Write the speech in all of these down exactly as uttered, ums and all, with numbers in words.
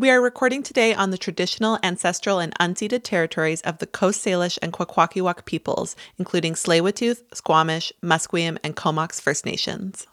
We are recording today on the traditional, ancestral, and unceded territories of the Coast Salish and Kwakwaka'wakw peoples, including Tsleil-Waututh, Squamish, Musqueam, and Comox First Nations.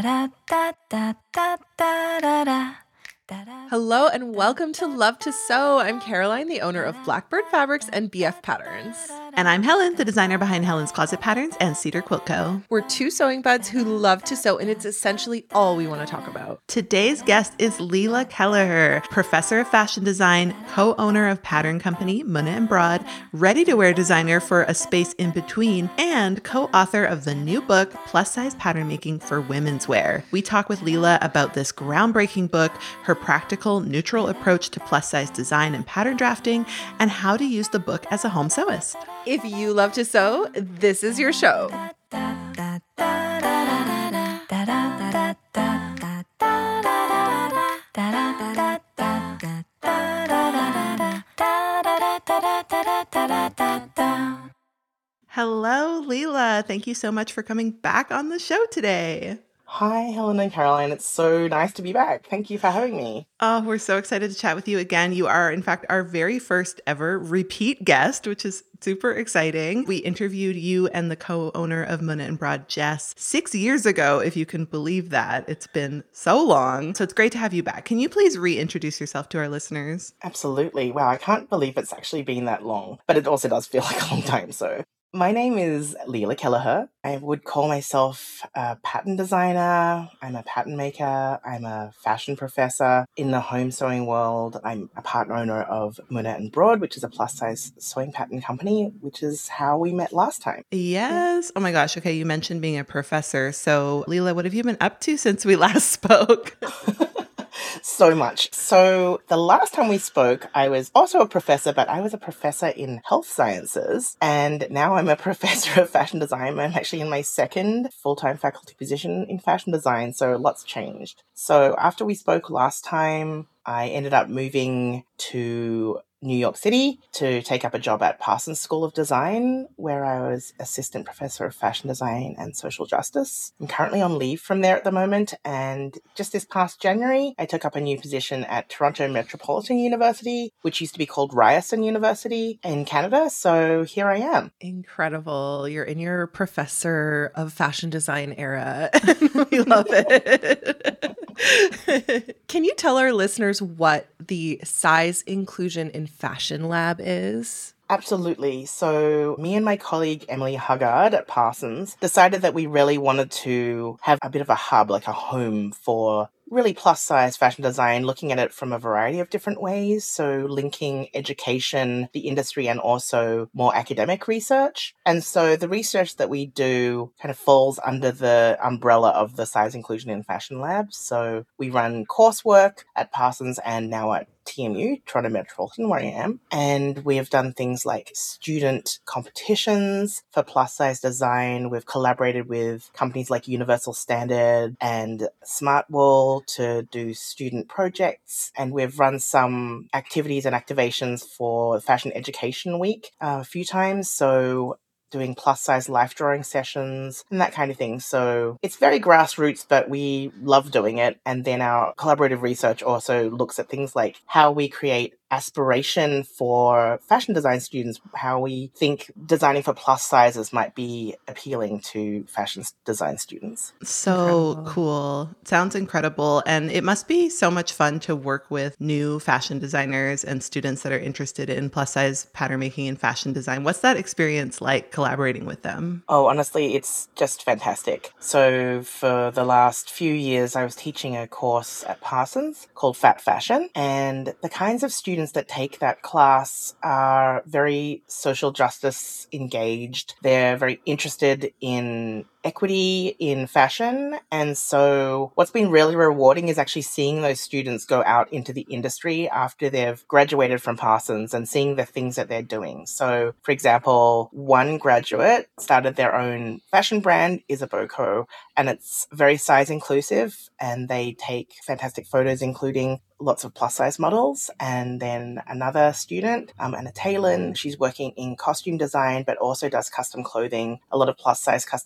Hello and welcome to Love to Sew. I'm Caroline, the owner of Blackbird Fabrics and B F Patterns. And I'm Helen, the designer behind Helen's Closet Patterns and Cedar Quilt Co. We're two sewing buds who love to sew, and it's essentially all we want to talk about. Today's guest is Leila Kelleher, professor of fashion design, co-owner of pattern company Muna and Broad, ready-to-wear designer for A Space in Between, and co-author of the new book, Plus Size Pattern Making for Women's Wear. We talk with Leila about this groundbreaking book, her practical, neutral approach to plus-size design and pattern drafting, and how to use the book as a home sewist. If you love to sew, this is your show. Hello, Leila. Thank you so much for coming back on the show today. Hi, Helen and Caroline. It's so nice to be back. Thank you for having me. Oh, we're so excited to chat with you again. You are, in fact, our very first ever repeat guest, which is super exciting. We interviewed you and the co-owner of Muna and Broad, Jess, six years ago, if you can believe that. It's been so long. So it's great to have you back. Can you please reintroduce yourself to our listeners? Absolutely. Wow, I can't believe it's actually been that long, but it also does feel like a long time. So my name is Leila Kelleher. I would call myself a pattern designer. I'm a pattern maker. I'm a fashion professor in the home sewing world. I'm a part owner of Muna and Broad, which is a plus size sewing pattern company, which is how we met last time. Yes. Oh my gosh. Okay. You mentioned being a professor. So Leila, what have you been up to since we last spoke? So much. So the last time we spoke, I was also a professor, but I was a professor in health sciences. And now I'm a professor of fashion design. I'm actually in my second full-time faculty position in fashion design. So lots changed. So after we spoke last time, I ended up moving to New York City to take up a job at Parsons School of Design, where I was assistant professor of fashion design and social justice. I'm currently on leave from there at the moment, and just this past January, I took up a new position at Toronto Metropolitan University, which used to be called Ryerson University in Canada. So here I am. Incredible. You're in your professor of fashion design era. We love it. Can you tell our listeners what the Size Inclusion in Fashion Lab is? Absolutely. So me and my colleague Emily Huggard at Parsons decided that we really wanted to have a bit of a hub, like a home for really plus size fashion design, looking at it from a variety of different ways. So linking education, the industry, and also more academic research. And so the research that we do kind of falls under the umbrella of the Size Inclusion in Fashion Lab. So we run coursework at Parsons and now at T M U, Toronto Metropolitan, where I am. And we have done things like student competitions for plus size design. We've collaborated with companies like Universal Standard and Smartwool to do student projects. And we've run some activities and activations for Fashion Education Week uh, a few times. So doing plus size life drawing sessions and that kind of thing. So it's very grassroots, but we love doing it. And then our collaborative research also looks at things like how we create aspiration for fashion design students, how we think designing for plus sizes might be appealing to fashion design students. So incredible. Cool. Sounds incredible. And it must be so much fun to work with new fashion designers and students that are interested in plus size pattern making and fashion design. What's that experience like collaborating with them? Oh, honestly, it's just fantastic. So for the last few years, I was teaching a course at Parsons called Fat Fashion. And the kinds of students that take that class are very social justice engaged. They're very interested in equity in fashion. And so what's been really rewarding is actually seeing those students go out into the industry after they've graduated from Parsons and seeing the things that they're doing. So, for example, one graduate started their own fashion brand, Isaboco, and it's very size inclusive, and they take fantastic photos, including lots of plus size models. And then another student, um, Anna Talon, she's working in costume design, but also does custom clothing, a lot of plus size custom clothing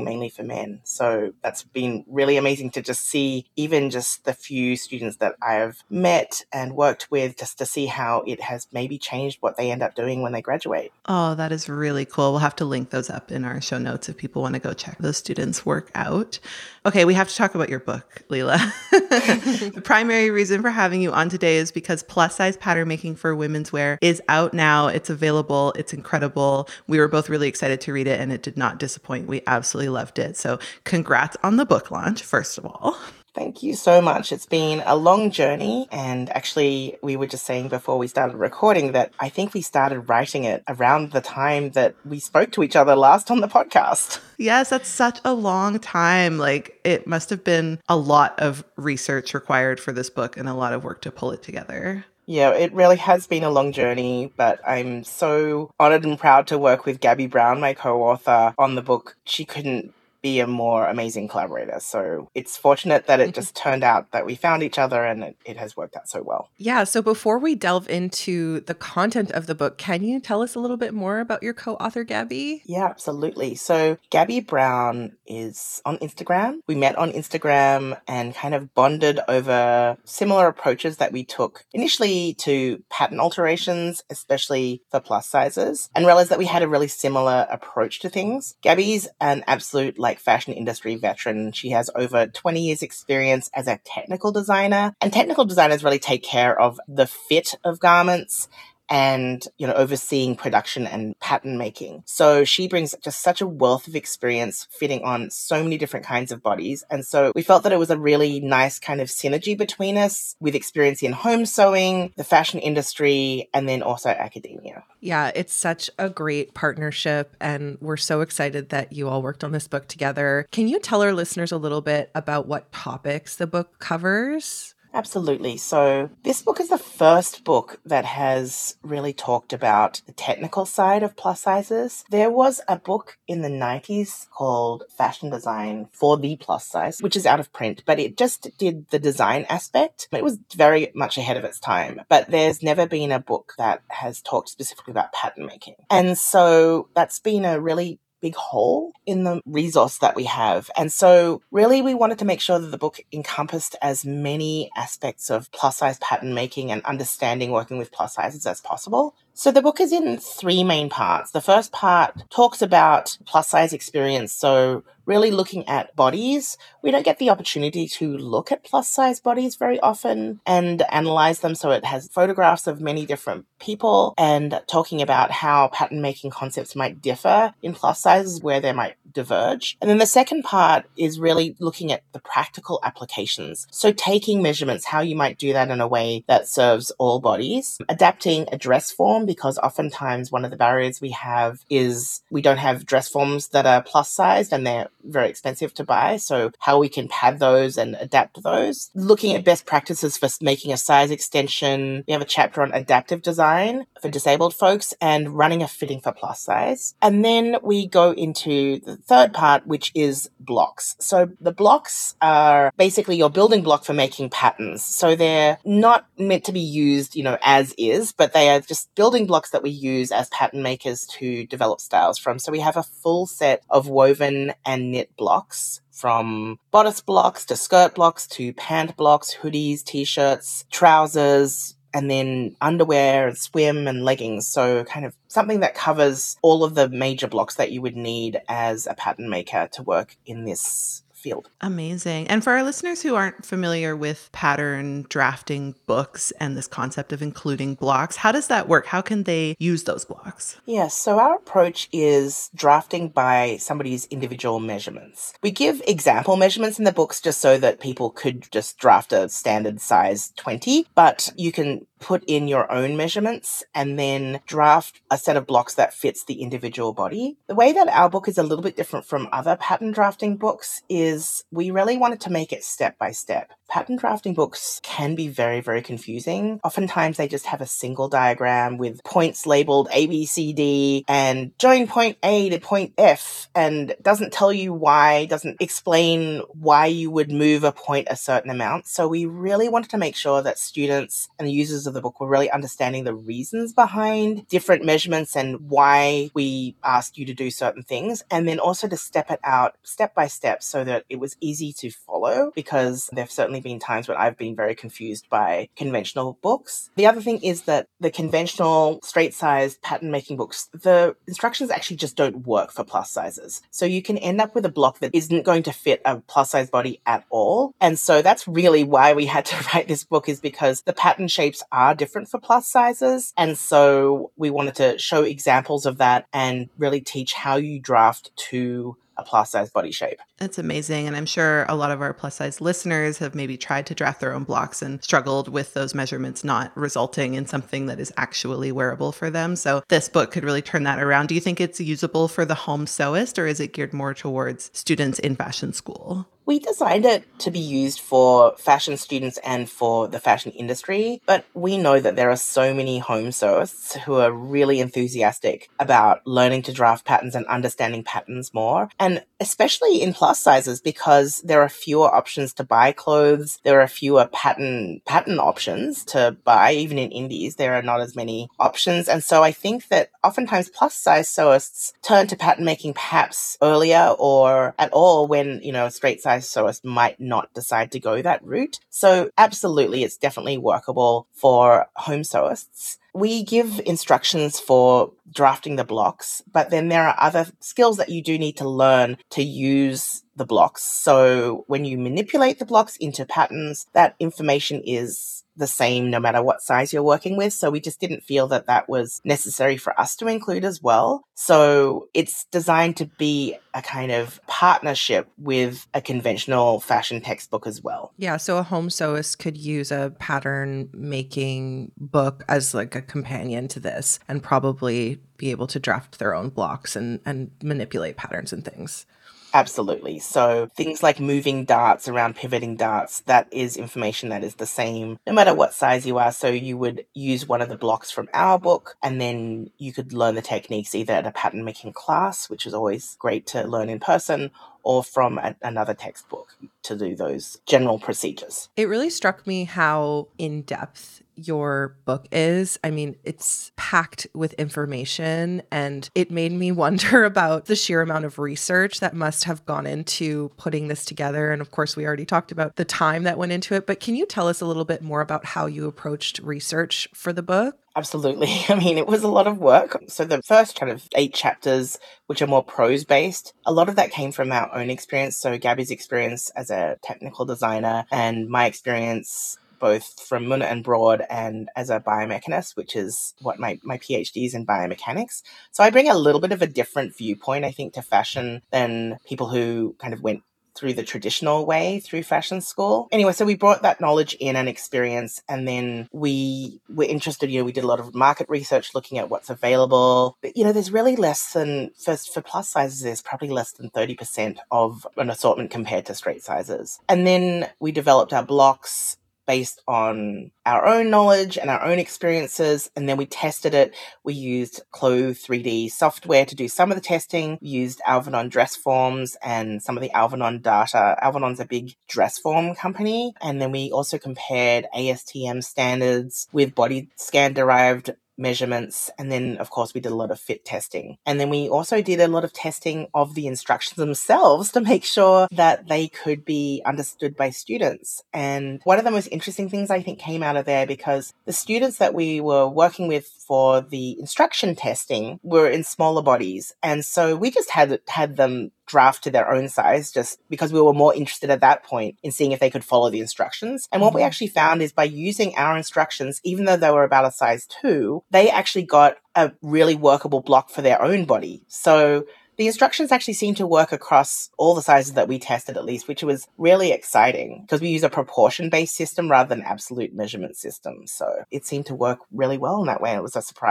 mainly for men. So that's been really amazing to just see, even just the few students that I've met and worked with, just to see how it has maybe changed what they end up doing when they graduate. Oh, that is really cool. We'll have to link those up in our show notes if people want to go check those students' work out. Okay, we have to talk about your book, Leela. The primary reason for having you on today is because plus size pattern making for women's wear is out now. It's available. It's incredible. We were both really excited to read it, and it did not disappoint. We absolutely loved it. So congrats on the book launch, first of all. Thank you so much. It's been a long journey. And actually, we were just saying before we started recording that I think we started writing it around the time that we spoke to each other last on the podcast. Yes, that's such a long time. Like, it must have been a lot of research required for this book and a lot of work to pull it together. Yeah, it really has been a long journey, but I'm so honored and proud to work with Gabby Brown, my co-author, on the book. She couldn't be a more amazing collaborator. So it's fortunate that it just turned out that we found each other and it, it has worked out so well. Yeah. So before we delve into the content of the book, can you tell us a little bit more about your co-author, Gabby? Yeah, absolutely. So Gabby Brown is on Instagram. We met on Instagram and kind of bonded over similar approaches that we took initially to pattern alterations, especially for plus sizes, and realized that we had a really similar approach to things. Gabby's an absolute like fashion industry veteran. She has over twenty years experience as a technical designer, and technical designers really take care of the fit of garments and, you know, overseeing production and pattern making. So she brings just such a wealth of experience fitting on so many different kinds of bodies. And so we felt that it was a really nice kind of synergy between us with experience in home sewing, the fashion industry, and then also academia. Yeah, it's such a great partnership, and we're so excited that you all worked on this book together. Can you tell our listeners a little bit about what topics the book covers? Absolutely. So this book is the first book that has really talked about the technical side of plus sizes. There was a book in the nineties called Fashion Design for the Plus Size, which is out of print, but it just did the design aspect. It was very much ahead of its time, but there's never been a book that has talked specifically about pattern making. And so that's been a really big hole in the resource that we have. And so really we wanted to make sure that the book encompassed as many aspects of plus size pattern making and understanding working with plus sizes as possible. So the book is in three main parts. The first part talks about plus size experience. So really looking at bodies. We don't get the opportunity to look at plus size bodies very often and analyze them. So it has photographs of many different people and talking about how pattern making concepts might differ in plus sizes where they might diverge. And then the second part is really looking at the practical applications. So taking measurements, how you might do that in a way that serves all bodies, adapting a dress form, because oftentimes one of the barriers we have is we don't have dress forms that are plus sized and they're very expensive to buy. So how we can pad those and adapt those. Looking at best practices for making a size extension. We have a chapter on adaptive design for disabled folks and running a fitting for plus size. And then we go into the third part, which is blocks. So the blocks are basically your building block for making patterns. So they're not meant to be used, you know, as is, but they are just building blocks that we use as pattern makers to develop styles from. So we have a full set of woven and knit blocks, from bodice blocks to skirt blocks to pant blocks, hoodies, t-shirts, trousers, and then underwear and swim and leggings. So kind of something that covers all of the major blocks that you would need as a pattern maker to work in this field. Amazing. And for our listeners who aren't familiar with pattern drafting books and this concept of including blocks, how does that work? How can they use those blocks? Yes, yeah, so our approach is drafting by somebody's individual measurements. We give example measurements in the books just so that people could just draft a standard size twenty, but you can put in your own measurements and then draft a set of blocks that fits the individual body. The way that our book is a little bit different from other pattern drafting books is we really wanted to make it step by step. pattern drafting books can be very, very confusing. Oftentimes they just have a single diagram with points labeled A, B, C, D, and join point A to point F, and doesn't tell you why, doesn't explain why you would move a point a certain amount. So we really wanted to make sure that students and the users of the book were really understanding the reasons behind different measurements and why we asked you to do certain things, and then also to step it out step by step so that it was easy to follow, because there have certainly been times when I've been very confused by conventional books. The other thing is that the conventional straight-sized pattern-making books, the instructions actually just don't work for plus sizes. So you can end up with a block that isn't going to fit a plus-size body at all. And so that's really why we had to write this book, is because the pattern shapes are different for plus sizes. And so we wanted to show examples of that and really teach how you draft to a plus size body shape. That's amazing. And I'm sure a lot of our plus size listeners have maybe tried to draft their own blocks and struggled with those measurements not resulting in something that is actually wearable for them. So this book could really turn that around. Do you think it's usable for the home sewist, or is it geared more towards students in fashion school? We designed it to be used for fashion students and for the fashion industry, but we know that there are so many home sewists who are really enthusiastic about learning to draft patterns and understanding patterns more, and especially in plus sizes, because there are fewer options to buy clothes, there are fewer pattern pattern options to buy. Even in indies, there are not as many options, and so I think that oftentimes plus size sewists turn to pattern making perhaps earlier or at all when, you know, a straight size sewist might not decide to go that route. So absolutely, it's definitely workable for home sewists. We give instructions for drafting the blocks, but then there are other skills that you do need to learn to use the blocks. So when you manipulate the blocks into patterns, that information is the same no matter what size you're working with. So we just didn't feel that that was necessary for us to include as well. So it's designed to be a kind of partnership with a conventional fashion textbook as well. Yeah, so a home sewist could use a pattern making book as like a companion to this and probably be able to draft their own blocks and, and manipulate patterns and things. Absolutely. So things like moving darts around pivoting darts, that is information that is the same no matter what size you are. So you would use one of the blocks from our book, and then you could learn the techniques either at a pattern making class, which is always great to learn in person, or from a, another textbook to do those general procedures. It really struck me how in-depth your book is. I mean, it's packed with information, and it made me wonder about the sheer amount of research that must have gone into putting this together. And of course, we already talked about the time that went into it, but can you tell us a little bit more about how you approached research for the book? Absolutely. I mean, it was a lot of work. So the first kind of eight chapters, which are more prose based, a lot of that came from our own experience. So Gabby's experience as a technical designer and my experience both from Muna and Broad and as a biomechanist, which is what my, my PhD is in biomechanics. So I bring a little bit of a different viewpoint, I think, to fashion than people who kind of went through the traditional way through fashion school. Anyway, so we brought that knowledge in and experience, and then we were interested, you know, we did a lot of market research looking at what's available. But, you know, there's really less than, for, for plus sizes, there's probably less than thirty percent of an assortment compared to straight sizes. And then we developed our blocks based on our own knowledge and our own experiences. And then we tested it. We used Clo three D software to do some of the testing. We used Alvanon dress forms and some of the Alvanon data. Alvanon's a big dress form company. And then we also compared A S T M standards with body scan derived measurements. And then, of course, we did a lot of fit testing. And then we also did a lot of testing of the instructions themselves to make sure that they could be understood by students. And one of the most interesting things I think came out of there, because the students that we were working with for the instruction testing were in smaller bodies. And so we just had had them draft to their own size, just because we were more interested at that point in seeing if they could follow the instructions. And what we actually found is by using our instructions, even though they were about a size two, they actually got a really workable block for their own body. So the instructions actually seem to work across all the sizes that we tested, at least, which was really exciting because we use a proportion-based system rather than absolute measurement system. So it seemed to work really well in that way, and it was a surprise.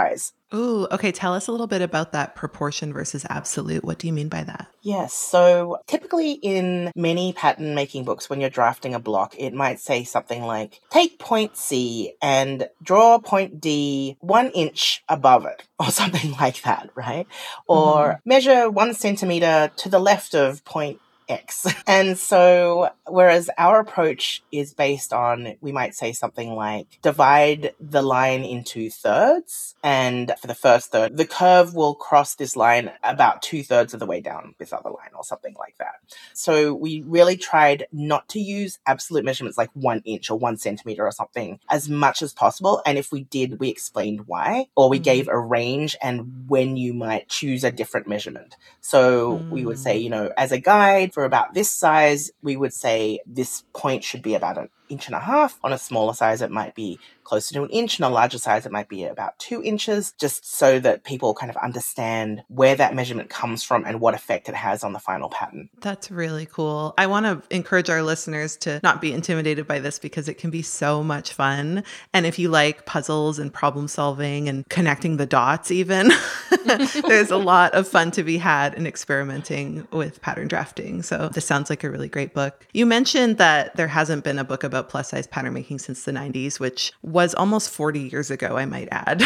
Ooh, okay. Tell us a little bit about that proportion versus absolute. What do you mean by that? Yes. So typically in many pattern making books, when you're drafting a block, it might say something like, take point C and draw point D one inch above it, or something like that, right? Or Mm-hmm. measure one centimeter to the left of point X. And so, whereas our approach is based on, we might say something like, divide the line into thirds. And for the first third, the curve will cross this line about two thirds of the way down this other line, or something like that. So we really tried not to use absolute measurements like one inch or one centimeter or something as much as possible. And if we did, we explained why, or we Mm-hmm. gave a range and when you might choose a different measurement. So mm. we would say, you know, as a guide, for about this size, we would say this point should be about an inch and a half. On a smaller size, it might be closer to an inch, and a larger size, it might be about two inches, just so that people kind of understand where that measurement comes from and what effect it has on the final pattern. That's really cool. I want to encourage our listeners to not be intimidated by this because it can be so much fun. And if you like puzzles and problem solving and connecting the dots even, there's a lot of fun to be had in experimenting with pattern drafting. So this sounds like a really great book. You mentioned that there hasn't been a book about plus size pattern making since the nineties, which was almost forty years ago, I might add.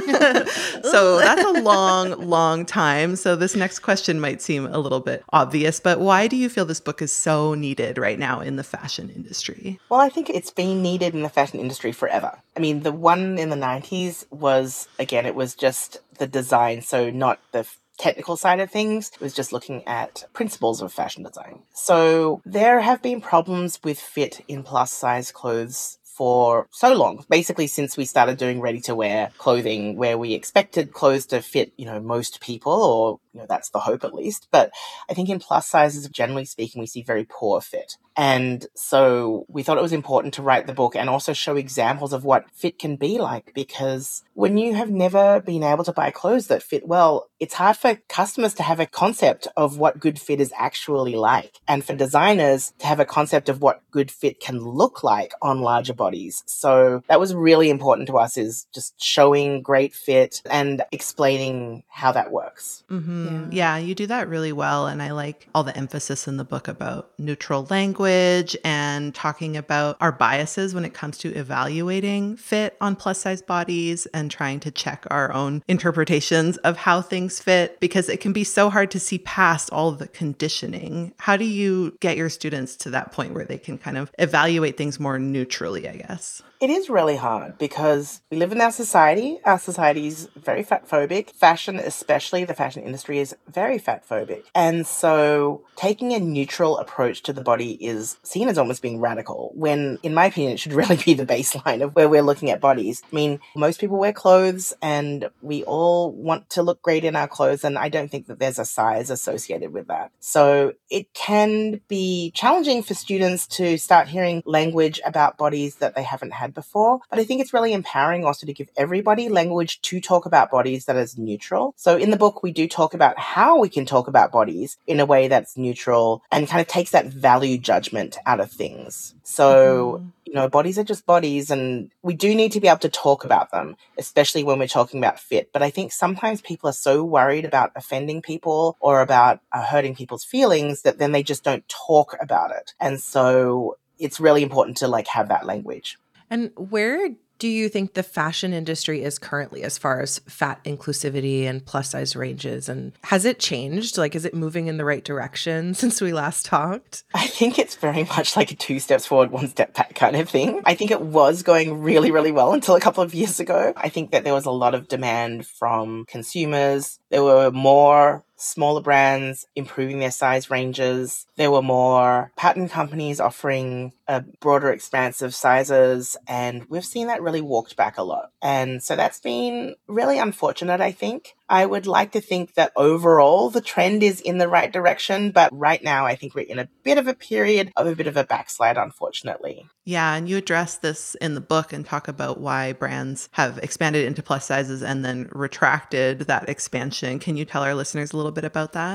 So that's a long, long time. So this next question might seem a little bit obvious, but why do you feel this book is so needed right now in the fashion industry? Well, I think it's been needed in the fashion industry forever. I mean, the one in the nineties was, again, it was just the design, so not the technical side of things. It was just looking at principles of fashion design. So there have been problems with fit in plus size clothes for so long, basically since we started doing ready-to-wear clothing, where we expected clothes to fit, you know, most people, or, you know, that's the hope at least. But I think in plus sizes, generally speaking, we see very poor fit. And so we thought it was important to write the book and also show examples of what fit can be like, because when you have never been able to buy clothes that fit well, it's hard for customers to have a concept of what good fit is actually like, and for designers to have a concept of what good fit can look like on larger bodies. So that was really important to us, is just showing great fit and explaining how that works. Mm-hmm. Yeah. yeah, you do that really well. And I like all the emphasis in the book about neutral language and talking about our biases when it comes to evaluating fit on plus size bodies and trying to check our own interpretations of how things fit, because it can be so hard to see past all of the conditioning. How do you get your students to that point where they can kind of evaluate things more neutrally, I guess? It is really hard because we live in our society. Our society is very fat phobic. Fashion, especially the fashion industry, is very fat phobic. And so taking a neutral approach to the body is seen as almost being radical, when, in my opinion, it should really be the baseline of where we're looking at bodies. I mean, most people wear clothes and we all want to look great in our clothes, and I don't think that there's a size associated with that. So it can be challenging for students to start hearing language about bodies that they haven't had before, but I think it's really empowering also to give everybody language to talk about bodies that is neutral. So in the book, we do talk about how we can talk about bodies in a way that's neutral and kind of takes that value judgment out of things. So, mm-hmm. you know, bodies are just bodies, and we do need to be able to talk about them, especially when we're talking about fit. But I think sometimes people are so worried about offending people or about uh, hurting people's feelings that then they just don't talk about it. And so it's really important to like have that language. And where do you think the fashion industry is currently as far as fat inclusivity and plus size ranges? And has it changed? Like, is it moving in the right direction since we last talked? I think it's very much like a two steps forward, one step back kind of thing. I think it was going really, really well until a couple of years ago. I think that there was a lot of demand from consumers. There were more smaller brands improving their size ranges. There were more pattern companies offering a broader expanse of sizes, and we've seen that really walked back a lot. And so that's been really unfortunate, I think. I would like to think that overall the trend is in the right direction, but right now I think we're in a bit of a period of a bit of a backslide, unfortunately. Yeah, and you address this in the book and talk about why brands have expanded into plus sizes and then retracted that expansion. Can you tell our listeners a little bit about that?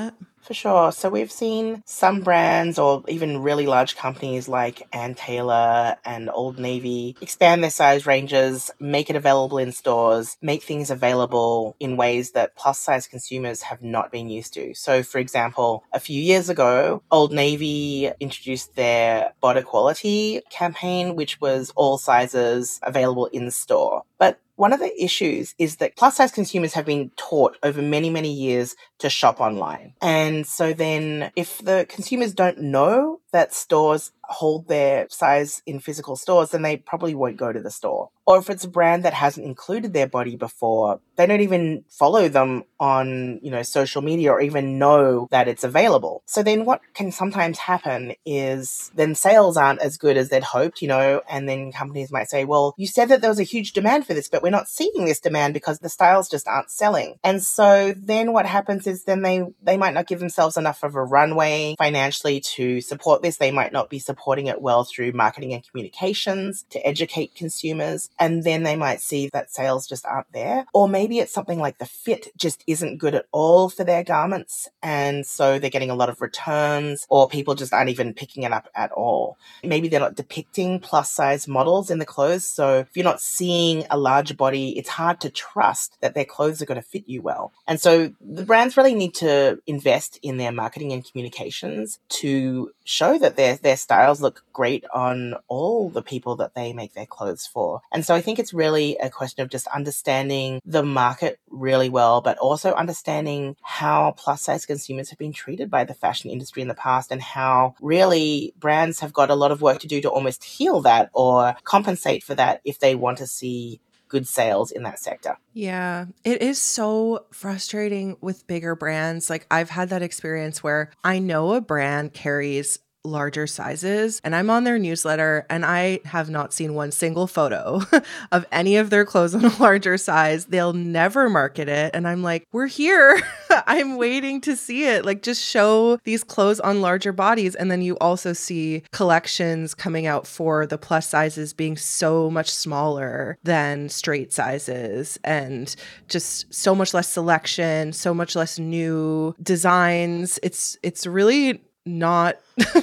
For sure. So we've seen some brands or even really large companies like Ann Taylor and Old Navy expand their size ranges, make it available in stores, make things available in ways that plus size consumers have not been used to. So for example, a few years ago, Old Navy introduced their Bod Equality campaign, which was all sizes available in store. But one of the issues is that plus size consumers have been taught over many, many years to shop online. And so then if the consumers don't know that stores hold their size in physical stores, then they probably won't go to the store. Or if it's a brand that hasn't included their body before, they don't even follow them on, you know, social media or even know that it's available. So then what can sometimes happen is then sales aren't as good as they'd hoped, you know, and then companies might say, well, you said that there was a huge demand for this, but we're not seeing this demand because the styles just aren't selling. And so then what happens is then they, they might not give themselves enough of a runway financially to support this. They might not be supporting it well through marketing and communications to educate consumers. And then they might see that sales just aren't there. Or maybe it's something like the fit just isn't good at all for their garments. And so they're getting a lot of returns, or people just aren't even picking it up at all. Maybe they're not depicting plus size models in the clothes. So if you're not seeing a large body, it's hard to trust that their clothes are going to fit you well. And so the brands really need to invest in their marketing and communications to show that their their styles look great on all the people that they make their clothes for. And so I think it's really a question of just understanding the market really well, but also understanding how plus size consumers have been treated by the fashion industry in the past, and how really brands have got a lot of work to do to almost heal that or compensate for that if they want to see good sales in that sector. Yeah, it is so frustrating with bigger brands. Like I've had that experience where I know a brand carries larger sizes and I'm on their newsletter and I have not seen one single photo of any of their clothes in a larger size. They'll never market it. And I'm like, we're here. I'm waiting to see it. Like just show these clothes on larger bodies. And then you also see collections coming out for the plus sizes being so much smaller than straight sizes, and just so much less selection, so much less new designs. It's, it's really not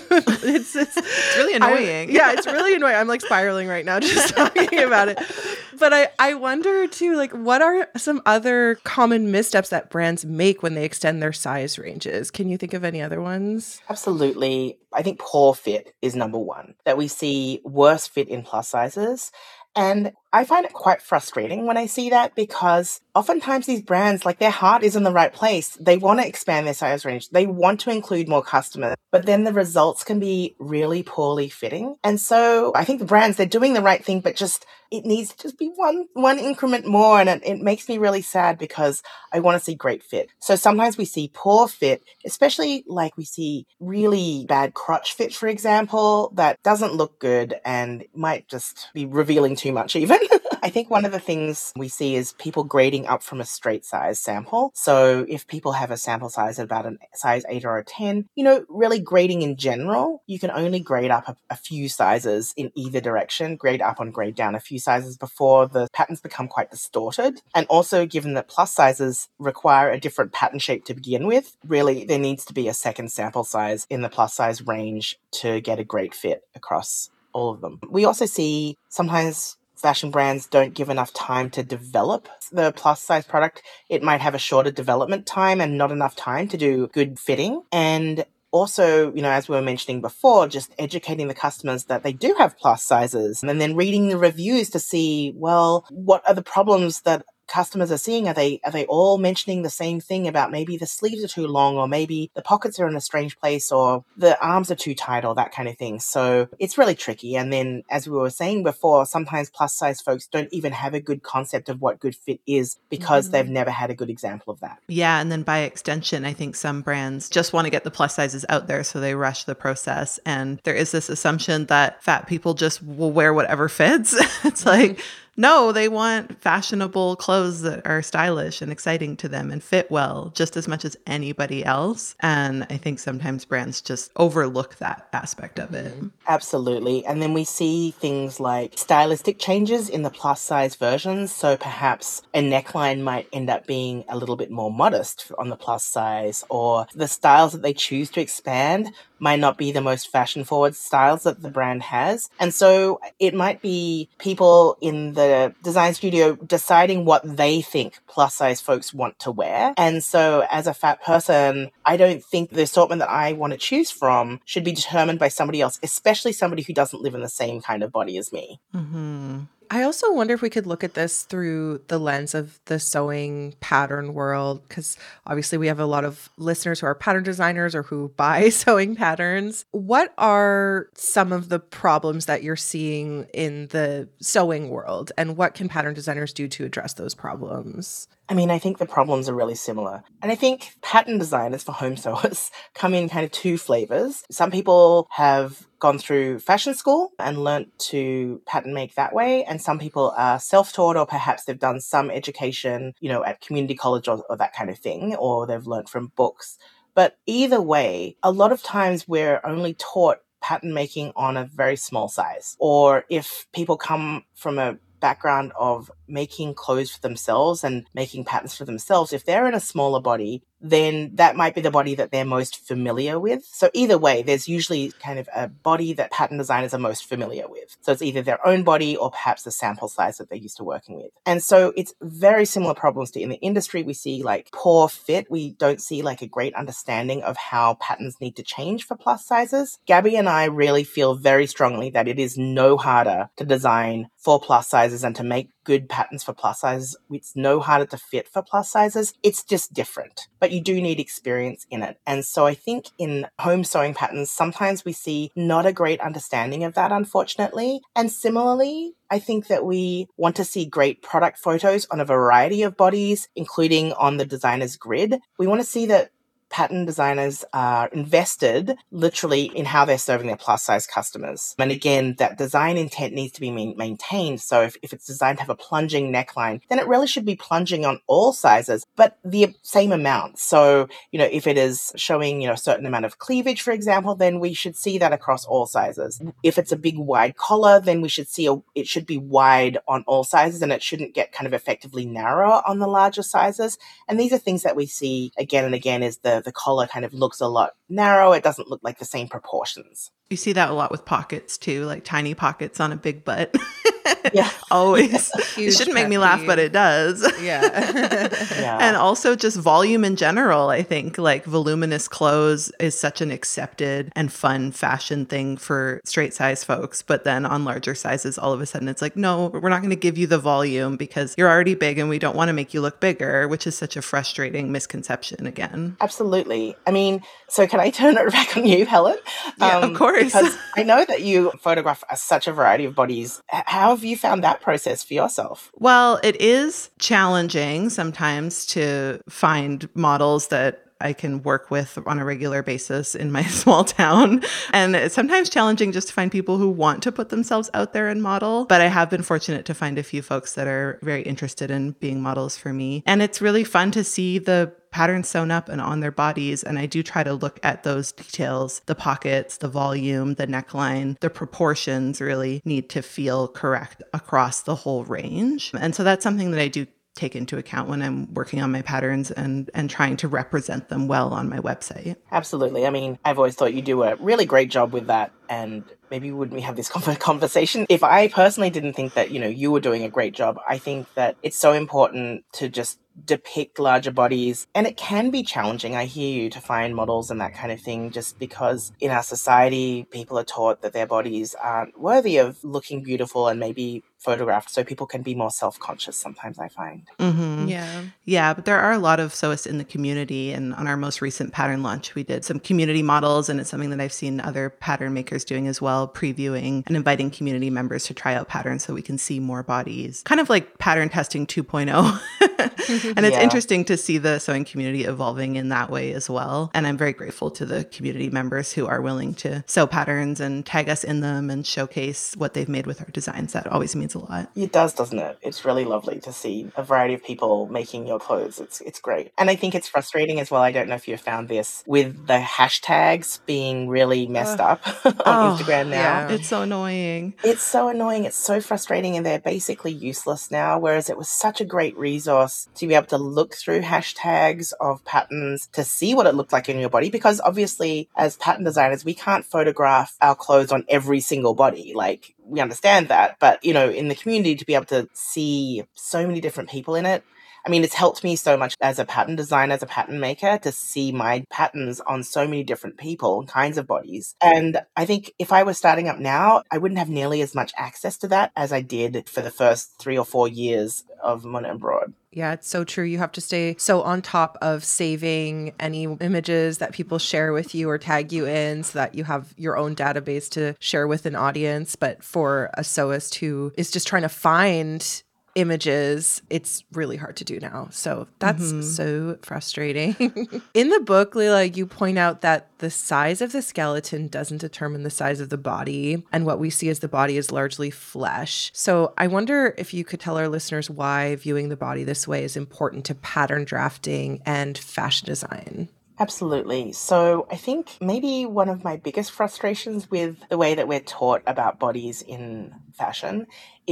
it's, it's it's really annoying. I, yeah, it's really annoying. I'm like spiraling right now just talking about it. But I, I wonder too, like, what are some other common missteps that brands make when they extend their size ranges? Can you think of any other ones? Absolutely. I think poor fit is number one, that we see worse fit in plus sizes. And I find it quite frustrating when I see that, because oftentimes these brands, like, their heart is in the right place. They want to expand their size range. They want to include more customers, but then the results can be really poorly fitting. And so I think the brands, they're doing the right thing, but just it needs to just be one one increment more. And it, it makes me really sad because I want to see great fit. So sometimes we see poor fit, especially like we see really bad crotch fit, for example, that doesn't look good and might just be revealing too much even. I think one of the things we see is people grading up from a straight size sample. So if people have a sample size at about a size eight or a ten, you know, really grading in general, you can only grade up a, a few sizes in either direction, grade up and grade down a few sizes before the patterns become quite distorted. And also, given that plus sizes require a different pattern shape to begin with, really there needs to be a second sample size in the plus size range to get a great fit across all of them. We also see sometimes fashion brands don't give enough time to develop the plus size product. It might have a shorter development time and not enough time to do good fitting. And also, you know, as we were mentioning before, just educating the customers that they do have plus sizes, and then reading the reviews to see, well, what are the problems that customers are seeing? Are they are they all mentioning the same thing about maybe the sleeves are too long, or maybe the pockets are in a strange place, or the arms are too tight, or that kind of thing? So it's really tricky. And then, as we were saying before, sometimes plus size folks don't even have a good concept of what good fit is because mm-hmm. they've never had a good example of that. Yeah. And then by extension, I think some brands just want to get the plus sizes out there, so they rush the process. And there is this assumption that fat people just will wear whatever fits. It's mm-hmm. like, No, they want fashionable clothes that are stylish and exciting to them and fit well just as much as anybody else. And I think sometimes brands just overlook that aspect of it. Absolutely. And then we see things like stylistic changes in the plus size versions. So perhaps a neckline might end up being a little bit more modest on the plus size, or the styles that they choose to expand might not be the most fashion forward styles that the brand has. And so it might be people in the design studio deciding what they think plus size folks want to wear. And so as a fat person, I don't think the assortment that I want to choose from should be determined by somebody else, especially somebody who doesn't live in the same kind of body as me. Mm-hmm. I also wonder if we could look at this through the lens of the sewing pattern world, because obviously we have a lot of listeners who are pattern designers or who buy sewing patterns. What are some of the problems that you're seeing in the sewing world, and what can pattern designers do to address those problems? I mean, I think the problems are really similar. And I think pattern designers for home sewers come in kind of two flavors. Some people have gone through fashion school and learnt to pattern make that way. And some people are self-taught, or perhaps they've done some education, you know, at community college or, or that kind of thing, or they've learnt from books. But either way, a lot of times we're only taught pattern making on a very small size. Or if people come from a background of making clothes for themselves and making patterns for themselves, if they're in a smaller body, then that might be the body that they're most familiar with. So either way, there's usually kind of a body that pattern designers are most familiar with. So it's either their own body or perhaps the sample size that they're used to working with. And so it's very similar problems to in the industry. We see like poor fit. We don't see like a great understanding of how patterns need to change for plus sizes. Gabby and I really feel very strongly that it is no harder to design for plus sizes and to make good patterns for plus sizes. It's no harder to fit for plus sizes. It's just different, but you do need experience in it. And so I think in home sewing patterns, sometimes we see not a great understanding of that, unfortunately. And similarly, I think that we want to see great product photos on a variety of bodies, including on the designer's grid. We want to see that pattern designers are invested literally in how they're serving their plus size customers. And again, that design intent needs to be ma- maintained. So if, if it's designed to have a plunging neckline, then it really should be plunging on all sizes, but the same amount. So, you know, if it is showing, you know, a certain amount of cleavage, for example, then we should see that across all sizes. If it's a big wide collar, then we should see a, it should be wide on all sizes, and it shouldn't get kind of effectively narrower on the larger sizes. And these are things that we see again and again is the the collar kind of looks a lot narrow. It doesn't look like the same proportions. You see that a lot with pockets too, like tiny pockets on a big butt. Yeah. Always. It shouldn't make me laugh, but it does. Yeah. Yeah. And also just volume in general. I think like voluminous clothes is such an accepted and fun fashion thing for straight size folks. But then on larger sizes, all of a sudden it's like, no, we're not going to give you the volume because you're already big and we don't want to make you look bigger, which is such a frustrating misconception again. Absolutely. I mean, so can I turn it back on you, Helen? Yeah, um, of course. Because I know that you photograph such a variety of bodies. How have you found that process for yourself? Well, it is challenging sometimes to find models that I can work with on a regular basis in my small town. And it's sometimes challenging just to find people who want to put themselves out there and model. But I have been fortunate to find a few folks that are very interested in being models for me. And it's really fun to see the patterns sewn up and on their bodies. And I do try to look at those details, the pockets, the volume, the neckline, the proportions really need to feel correct across the whole range. And so that's something that I do take into account when I'm working on my patterns and, and trying to represent them well on my website. Absolutely. I mean, I've always thought you do a really great job with that. And maybe wouldn't we have this conversation? If I personally didn't think that, you know, you were doing a great job, I think that it's so important to just depict larger bodies. And it can be challenging, I hear you, to find models and that kind of thing, just because in our society, people are taught that their bodies aren't worthy of looking beautiful and maybe photographed, so people can be more self-conscious sometimes, I find. Mm-hmm. Yeah. Yeah, but there are a lot of sewists in the community. And on our most recent pattern launch, we did some community models, and it's something that I've seen other pattern makers doing as well, previewing and inviting community members to try out patterns so we can see more bodies. Kind of like pattern testing two point oh. And it's Yeah. interesting to see the sewing community evolving in that way as well. And I'm very grateful to the community members who are willing to sew patterns and tag us in them and showcase what they've made with our designs. That always means a lot. It does, doesn't it? It's really lovely to see a variety of people making your clothes. It's it's great. And I think it's frustrating as well. I don't know if you've found this with the hashtags being really messed Uh, up on oh, Instagram now. yeah. It's so annoying. It's so annoying. It's so frustrating, and they're basically useless now. Whereas it was such a great resource to be able to look through hashtags of patterns to see what it looked like in your body. Because obviously, as pattern designers, we can't photograph our clothes on every single body. Like, we understand that. But, you know, in the community, to be able to see so many different people in it, I mean, it's helped me so much as a pattern designer, as a pattern maker, to see my patterns on so many different people and kinds of bodies. And I think if I was starting up now, I wouldn't have nearly as much access to that as I did for the first three or four years of Monet and Broad. Yeah, it's so true. You have to stay so on top of saving any images that people share with you or tag you in so that you have your own database to share with an audience. But for a sewist who is just trying to find images, it's really hard to do now. So that's mm-hmm. so frustrating. In the book, Leila, you point out that the size of the skeleton doesn't determine the size of the body, and what we see as the body is largely flesh. So I wonder if you could tell our listeners why viewing the body this way is important to pattern drafting and fashion design. Absolutely. So I think maybe one of my biggest frustrations with the way that we're taught about bodies in fashion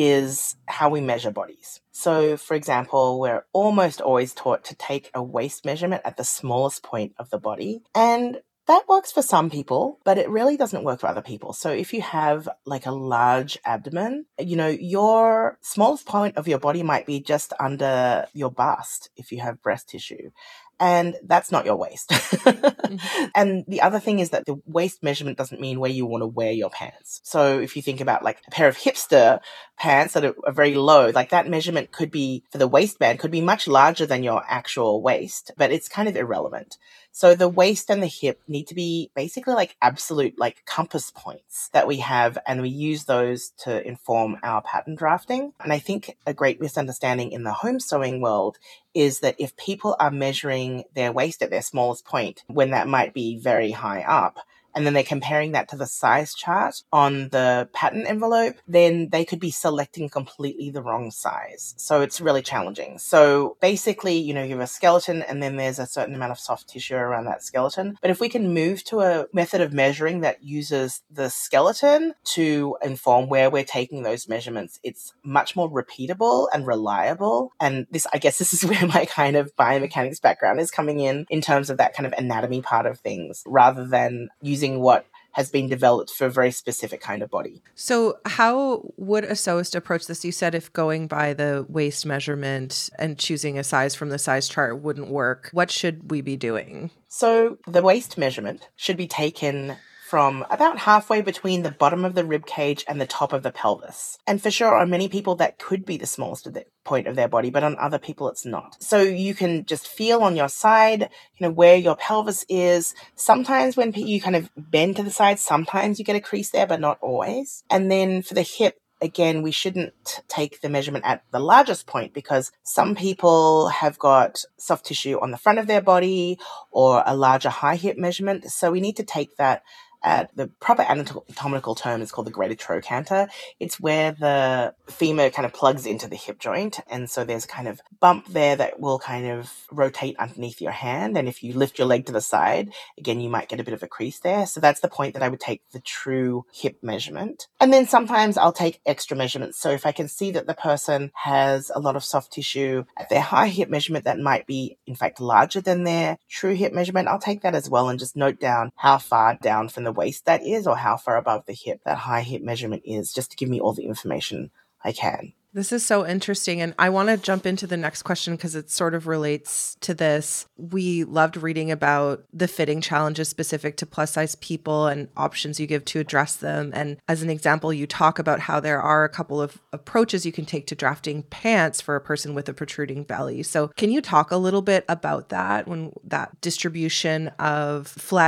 is how we measure bodies. So, for example, we're almost always taught to take a waist measurement at the smallest point of the body. And that works for some people, but it really doesn't work for other people. So if you have like a large abdomen, you know, your smallest point of your body might be just under your bust if you have breast tissue. And that's not your waist. mm-hmm. And the other thing is that the waist measurement doesn't mean where you want to wear your pants. So if you think about like a pair of hipster pants that are, are very low, like that measurement could be, for the waistband, could be much larger than your actual waist, but it's kind of irrelevant. So the waist and the hip need to be basically like absolute like compass points that we have, and we use those to inform our pattern drafting. And I think a great misunderstanding in the home sewing world is that if people are measuring their waist at their smallest point, when that might be very high up, and then they're comparing that to the size chart on the pattern envelope, then they could be selecting completely the wrong size. So it's really challenging. So basically, you know, you have a skeleton and then there's a certain amount of soft tissue around that skeleton. But if we can move to a method of measuring that uses the skeleton to inform where we're taking those measurements, it's much more repeatable and reliable. And this, I guess this is where my kind of biomechanics background is coming in, in terms of that kind of anatomy part of things, rather than using Using what has been developed for a very specific kind of body. So how would a sewist approach this? You said if going by the waist measurement and choosing a size from the size chart wouldn't work, what should we be doing? So the waist measurement should be taken from about halfway between the bottom of the rib cage and the top of the pelvis. And for sure, on many people, that could be the smallest of the point of their body, but on other people, it's not. So you can just feel on your side, you know, where your pelvis is. Sometimes when you kind of bend to the side, sometimes you get a crease there, but not always. And then for the hip, again, we shouldn't take the measurement at the largest point, because some people have got soft tissue on the front of their body or a larger high hip measurement. So we need to take that at the proper anatomical term is called the greater trochanter. It's where the femur kind of plugs into the hip joint. And so there's kind of bump there that will kind of rotate underneath your hand. And if you lift your leg to the side, again, you might get a bit of a crease there. So that's the point that I would take the true hip measurement. And then sometimes I'll take extra measurements. So if I can see that the person has a lot of soft tissue at their high hip measurement that might be, in fact, larger than their true hip measurement, I'll take that as well and just note down how far down from the waist that is, or how far above the hip that high hip measurement is, just to give me all the information I can. This is so interesting. And I want to jump into the next question because it sort of relates to this. We loved reading about the fitting challenges specific to plus size people and options you give to address them. And as an example, you talk about how there are a couple of approaches you can take to drafting pants for a person with a protruding belly. So can you talk a little bit about that, when that distribution of flesh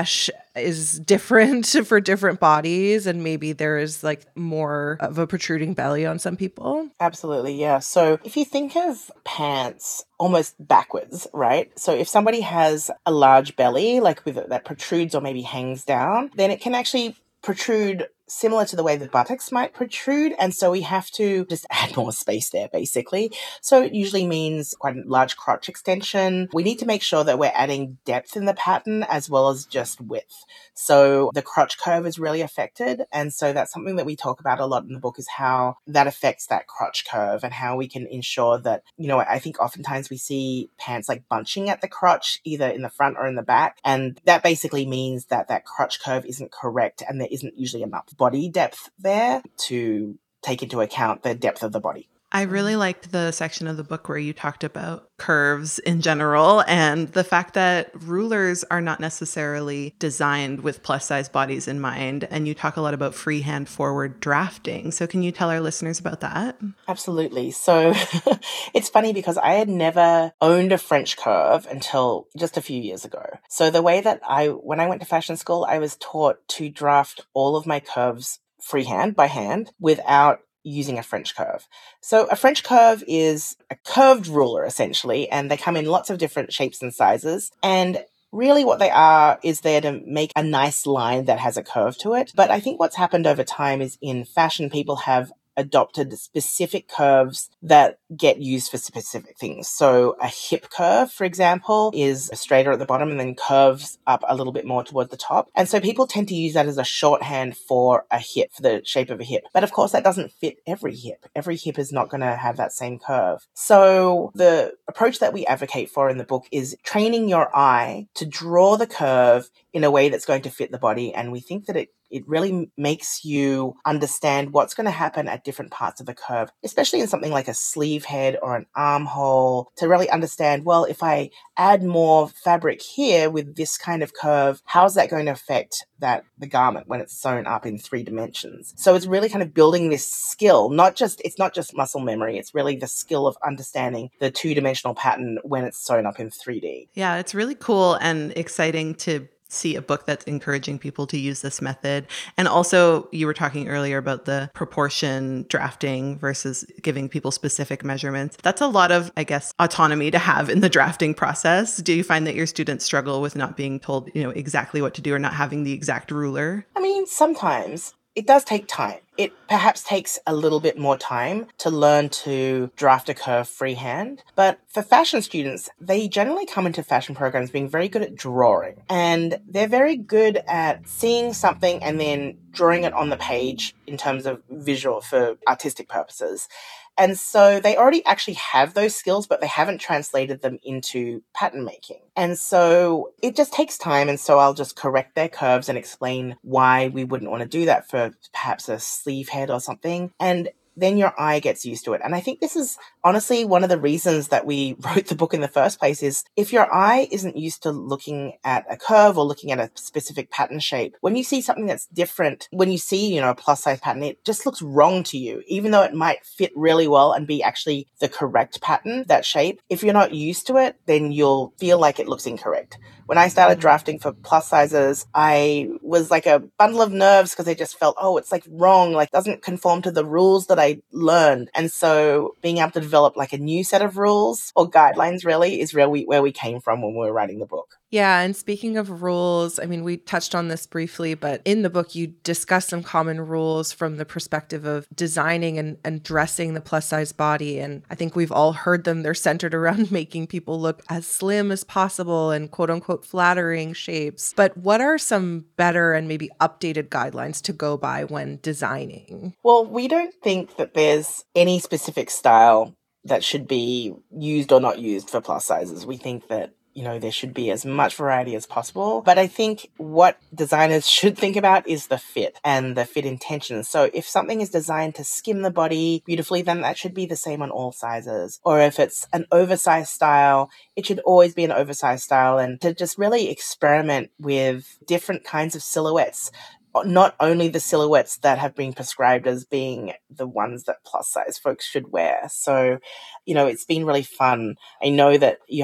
is different for different bodies, and maybe there is like more of a protruding belly on some people. Absolutely, yeah. So if you think of pants almost backwards, right? So if somebody has a large belly, like with that protrudes or maybe hangs down, then it can actually protrude similar to the way the buttocks might protrude. And so we have to just add more space there, basically. So it usually means quite a large crotch extension. We need to make sure that we're adding depth in the pattern as well as just width. So the crotch curve is really affected. And so that's something that we talk about a lot in the book, is how that affects that crotch curve and how we can ensure that, you know, I think oftentimes we see pants like bunching at the crotch, either in the front or in the back. And that basically means that that crotch curve isn't correct and there isn't usually enough body depth there to take into account the depth of the body. I really liked the section of the book where you talked about curves in general and the fact that rulers are not necessarily designed with plus size bodies in mind. And you talk a lot about freehand forward drafting. So can you tell our listeners about that? Absolutely. So it's funny because I had never owned a French curve until just a few years ago. So the way that I, when I went to fashion school, I was taught to draft all of my curves freehand by hand without using a French curve. So a French curve is a curved ruler essentially, and they come in lots of different shapes and sizes. And really what they are is there to make a nice line that has a curve to it. But I think what's happened over time is in fashion, people have adopted specific curves that get used for specific things. So a hip curve, for example, is straighter at the bottom and then curves up a little bit more towards the top. And so people tend to use that as a shorthand for a hip, for the shape of a hip. But of course, that doesn't fit every hip. Every hip is not going to have that same curve. So the approach that we advocate for in the book is training your eye to draw the curve in a way that's going to fit the body. And we think that it It really makes you understand what's going to happen at different parts of the curve, especially in something like a sleeve head or an armhole, to really understand, well, if I add more fabric here with this kind of curve, how's that going to affect that the garment when it's sewn up in three dimensions? So it's really kind of building this skill, not just, it's not just muscle memory, it's really the skill of understanding the two-dimensional pattern when it's sewn up in three D. Yeah, it's really cool and exciting to see a book that's encouraging people to use this method. And also, you were talking earlier about the proportion drafting versus giving people specific measurements. That's a lot of, I guess, autonomy to have in the drafting process. Do you find that your students struggle with not being told, you know, exactly what to do or not having the exact ruler? I mean, sometimes it does take time. It perhaps takes a little bit more time to learn to draft a curve freehand. But for fashion students, they generally come into fashion programs being very good at drawing. And they're very good at seeing something and then drawing it on the page in terms of visual for artistic purposes. And so they already actually have those skills, but they haven't translated them into pattern making. And so it just takes time. And so I'll just correct their curves and explain why we wouldn't want to do that for perhaps a sleeve head or something. And then your eye gets used to it. And I think this is honestly one of the reasons that we wrote the book in the first place is if your eye isn't used to looking at a curve or looking at a specific pattern shape, when you see something that's different, when you see, you know, a plus size pattern, it just looks wrong to you, even though it might fit really well and be actually the correct pattern, that shape. If you're not used to it, then you'll feel like it looks incorrect. When I started drafting for plus sizes, I was like a bundle of nerves because I just felt, oh, it's like wrong, like doesn't conform to the rules that I learned. And so being able to develop like a new set of rules or guidelines really is really where we came from when we were writing the book. Yeah. And speaking of rules, I mean, we touched on this briefly, but in the book, you discuss some common rules from the perspective of designing and, and dressing the plus size body. And I think we've all heard them. They're centered around making people look as slim as possible and quote unquote flattering shapes. But what are some better and maybe updated guidelines to go by when designing? Well, we don't think that there's any specific style that should be used or not used for plus sizes. We think that, you know, there should be as much variety as possible. But I think what designers should think about is the fit and the fit intention. So if something is designed to skim the body beautifully, then that should be the same on all sizes. Or if it's an oversized style, it should always be an oversized style, and to just really experiment with different kinds of silhouettes. Not only the silhouettes that have been prescribed as being the ones that plus size folks should wear. So, you know, it's been really fun. I know that you have a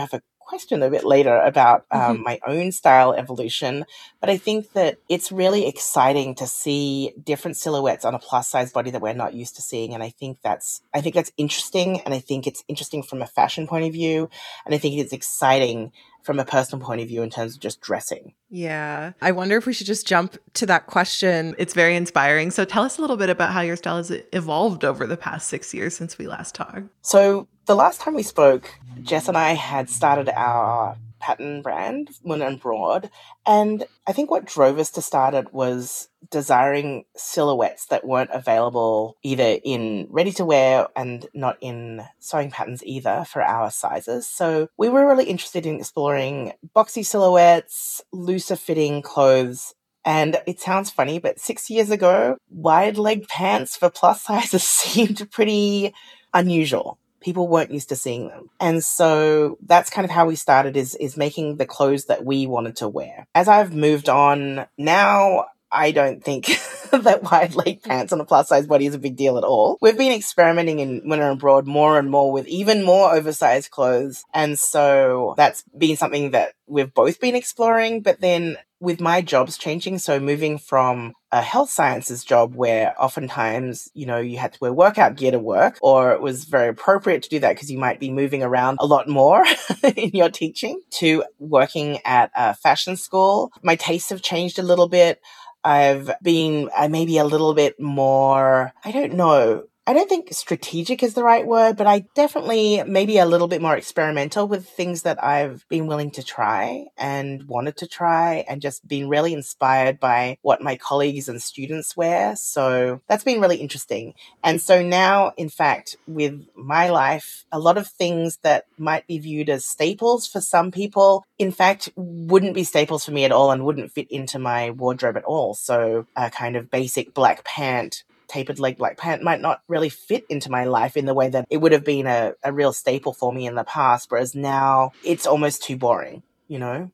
question a bit later about um, Mm-hmm. my own style evolution, but I think that it's really exciting to see different silhouettes on a plus size body that we're not used to seeing. And I think that's, I think that's interesting. And I think it's interesting from a fashion point of view. And I think it's exciting from a personal point of view in terms of just dressing. Yeah. I wonder if we should just jump to that question. It's very inspiring. So tell us a little bit about how your style has evolved over the past six years since we last talked. So the last time we spoke, Jess and I had started our pattern brand, Moon and Broad. And I think what drove us to start it was desiring silhouettes that weren't available either in ready to wear and not in sewing patterns either for our sizes. So we were really interested in exploring boxy silhouettes, looser fitting clothes. And it sounds funny, but six years ago, wide leg pants for plus sizes seemed pretty unusual. People weren't used to seeing them. And so that's kind of how we started is, is making the clothes that we wanted to wear. As I've moved on now, I don't think that wide leg pants on a plus size body is a big deal at all. We've been experimenting in Winter and Broad more and more with even more oversized clothes. And so that's been something that we've both been exploring. But then with my jobs changing, so moving from a health sciences job where oftentimes, you know, you had to wear workout gear to work, or it was very appropriate to do that because you might be moving around a lot more in your teaching, to working at a fashion school. My tastes have changed a little bit. I've been uh, maybe a little bit more, I don't know, I don't think strategic is the right word, but I definitely maybe a little bit more experimental with things that I've been willing to try and wanted to try, and just been really inspired by what my colleagues and students wear. So that's been really interesting. And so now, in fact, with my life, a lot of things that might be viewed as staples for some people, in fact, wouldn't be staples for me at all and wouldn't fit into my wardrobe at all. So a kind of basic black pant, tapered leg black pant might not really fit into my life in the way that it would have been a, a real staple for me in the past, whereas now it's almost too boring, you know?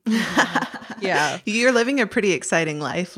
Yeah. You're living a pretty exciting life,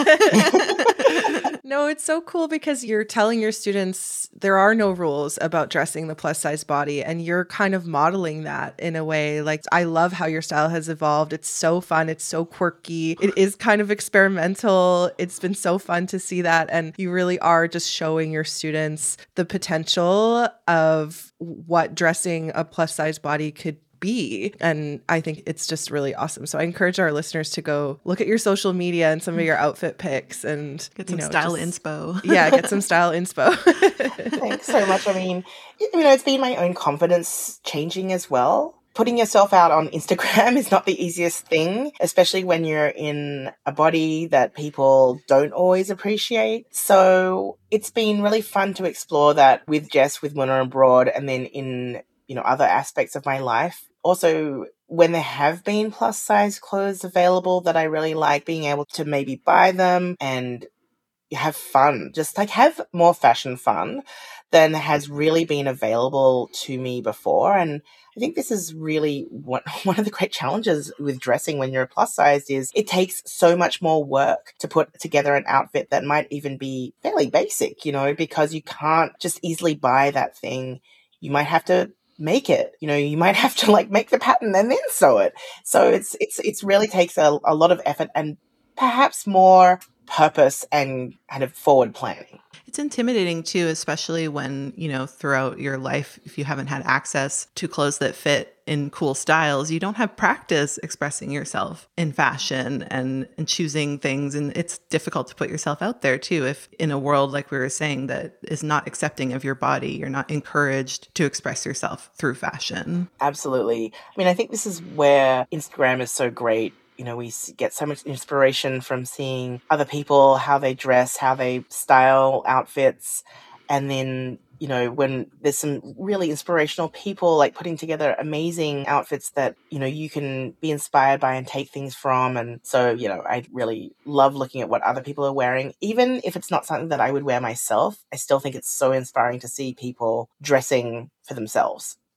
Leela. No, it's so cool because you're telling your students there are no rules about dressing the plus size body, and you're kind of modeling that in a way. Like, I love how your style has evolved. It's so fun. It's so quirky. It is kind of experimental. It's been so fun to see that. And you really are just showing your students the potential of what dressing a plus size body could be. And I think it's just really awesome. So I encourage our listeners to go look at your social media and some of your outfit pics and Get some you know, style just, inspo. Yeah, get some style inspo. Thanks so much. I mean, you know, it's been my own confidence changing as well. Putting yourself out on Instagram is not the easiest thing, especially when you're in a body that people don't always appreciate. So it's been really fun to explore that with Jess, with Moon and Broad, and then in, you know, other aspects of my life. Also, when there have been plus size clothes available that I really like, being able to maybe buy them and have fun, just like have more fashion fun than has really been available to me before. And I think this is really one, one of the great challenges with dressing when you're plus sized is it takes so much more work to put together an outfit that might even be fairly basic, you know, because you can't just easily buy that thing. You might have to make it, you know, you might have to like make the pattern and then sew it. So it's, it's, it's really takes a, a lot of effort and perhaps more purpose and kind of forward planning. It's intimidating too, especially when, you know, throughout your life, if you haven't had access to clothes that fit in cool styles, you don't have practice expressing yourself in fashion and, and choosing things. And it's difficult to put yourself out there too, if in a world, like we were saying, that is not accepting of your body, you're not encouraged to express yourself through fashion. Absolutely. I mean, I think this is where Instagram is so great. You know, we get so much inspiration from seeing other people, how they dress, how they style outfits. And then, you know, when there's some really inspirational people like putting together amazing outfits that, you know, you can be inspired by and take things from. And so, you know, I really love looking at what other people are wearing. Even if it's not something that I would wear myself, I still think it's so inspiring to see people dressing for themselves.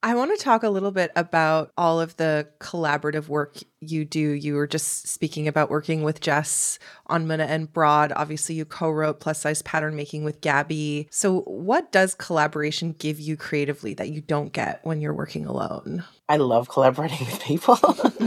I want to talk a little bit about all of the collaborative work you do. You were just speaking about working with Jess on Muna and Broad. Obviously, you co-wrote Plus Size Pattern Making with Gabby. So what does collaboration give you creatively that you don't get when you're working alone? I love collaborating with people.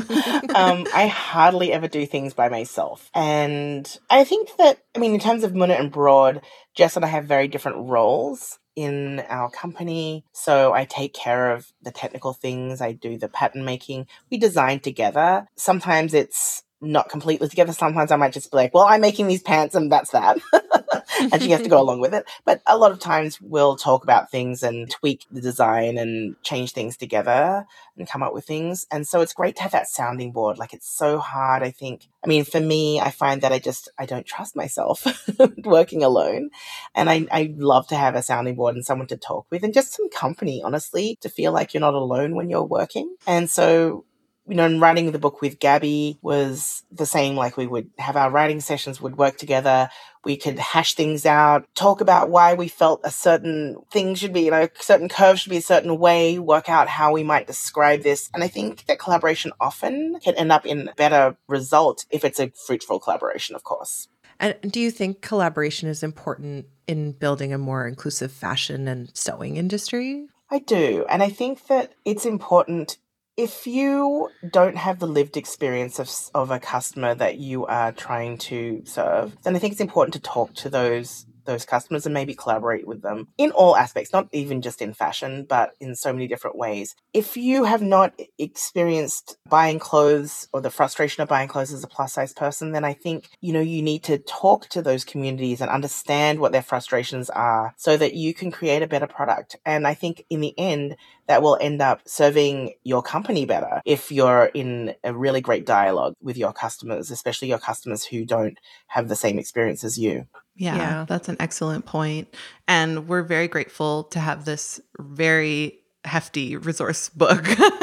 um, I hardly ever do things by myself. And I think that, I mean, in terms of Muna and Broad, Jess and I have very different roles in our company. So I take care of the technical things. I do the pattern making. We design together. Sometimes it's not completely together. Sometimes I might just be like, well, I'm making these pants and that's that. And she has to go along with it. But a lot of times we'll talk about things and tweak the design and change things together and come up with things. And so it's great to have that sounding board. Like, it's so hard, I think. I mean, for me, I find that I just, I don't trust myself working alone. And I, I love to have a sounding board and someone to talk with and just some company, honestly, to feel like you're not alone when you're working. And so, you know, and writing the book with Gabby was the same. Like, we would have our writing sessions, would work together. We could hash things out, talk about why we felt a certain thing should be, you know, certain curve should be a certain way, work out how we might describe this. And I think that collaboration often can end up in a better result if it's a fruitful collaboration, of course. And do you think collaboration is important in building a more inclusive fashion and sewing industry? I do. And I think that it's important. If you don't have the lived experience of of a customer that you are trying to serve, then I think it's important to talk to those those customers and maybe collaborate with them in all aspects, not even just in fashion, but in so many different ways. If you have not experienced buying clothes or the frustration of buying clothes as a plus size person, then I think, you know, you need to talk to those communities and understand what their frustrations are so that you can create a better product. And I think in the end, that will end up serving your company better if you're in a really great dialogue with your customers, especially your customers who don't have the same experience as you. Yeah, yeah, that's an excellent point. And we're very grateful to have this very hefty resource book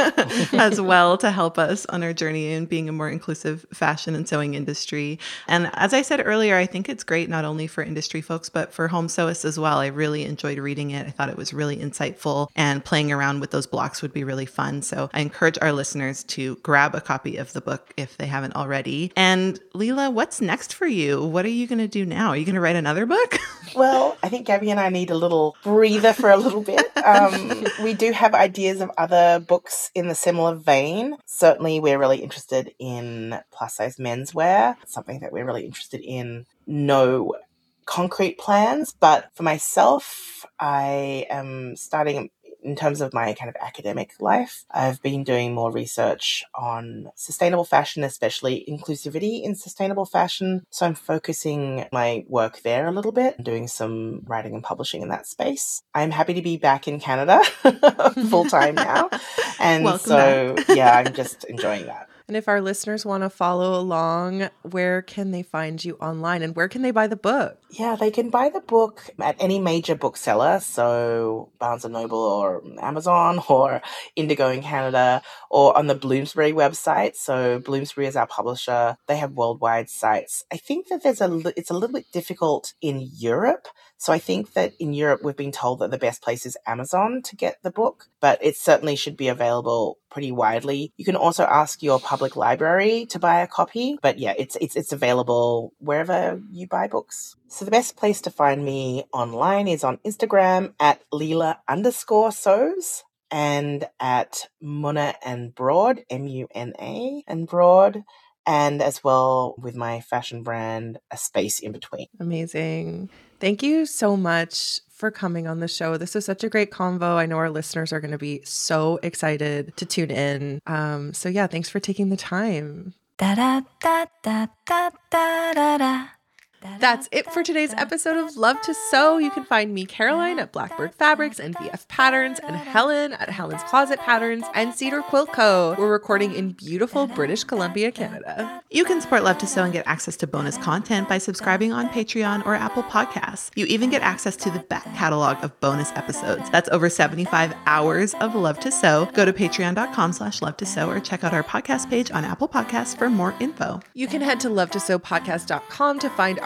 as well to help us on our journey in being a more inclusive fashion and sewing industry. And as I said earlier, I think it's great not only for industry folks, but for home sewists as well. I really enjoyed reading it. I thought it was really insightful, and playing around with those blocks would be really fun. So I encourage our listeners to grab a copy of the book if they haven't already. And Leela, what's next for you? What are you going to do now? Are you going to write another book? Well, I think Gabby and I need a little breather for a little bit. Um, we do have ideas of other books in the similar vein. Certainly, we're really interested in plus-size menswear, something that we're really interested in. No concrete plans, but for myself, I am starting, in terms of my kind of academic life, I've been doing more research on sustainable fashion, especially inclusivity in sustainable fashion. So I'm focusing my work there a little bit, doing some writing and publishing in that space. I'm happy to be back in Canada full time now. And Welcome so, back. yeah, I'm just enjoying that. And if our listeners want to follow along, where can they find you online and where can they buy the book? Yeah, they can buy the book at any major bookseller, so Barnes and Noble or Amazon or Indigo in Canada, or on the Bloomsbury website. So Bloomsbury is our publisher. They have worldwide sites. I think that there's a it's a little bit difficult in Europe. So I think that in Europe, we've been told that the best place is Amazon to get the book, but it certainly should be available pretty widely. You can also ask your public library to buy a copy, but yeah, it's it's it's available wherever you buy books. So the best place to find me online is on Instagram at Leela underscore sews and at Muna and Broad, M U N A and Broad, and as well with my fashion brand, A Space in Between. Amazing. Thank you so much for coming on the show. This was such a great convo. I know our listeners are going to be so excited to tune in. Um, so yeah, thanks for taking the time. Da, da, da, da, da, da, da, da. That's it for today's episode of Love to Sew. You can find me, Caroline, at Blackbird Fabrics and B F Patterns, and Helen at Helen's Closet Patterns and Cedar Quilt Co. We're recording in beautiful British Columbia, Canada. You can support Love to Sew and get access to bonus content by subscribing on Patreon or Apple Podcasts. You even get access to the back catalog of bonus episodes. That's over seventy-five hours of Love to Sew. Go to patreon.com slash love to sew or check out our podcast page on Apple Podcasts for more info. You can head to love to sew podcast dot com to find our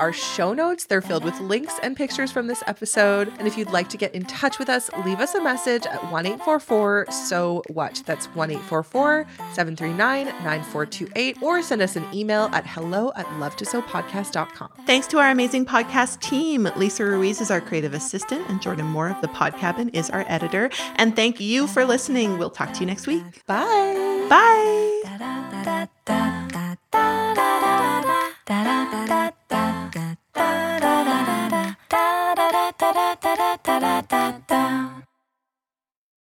our show notes. They're filled with links and pictures from this episode. And if you'd like to get in touch with us, leave us a message at one eight four four S O what. That's one eight four four, seven three nine, nine four two eight, or send us an email at hello at love to sew podcast dot com. Thanks to our amazing podcast team. Lisa Ruiz is our creative assistant, and Jordan Moore of The Pod Cabin is our editor. And thank you for listening. We'll talk to you next week. Bye. Bye.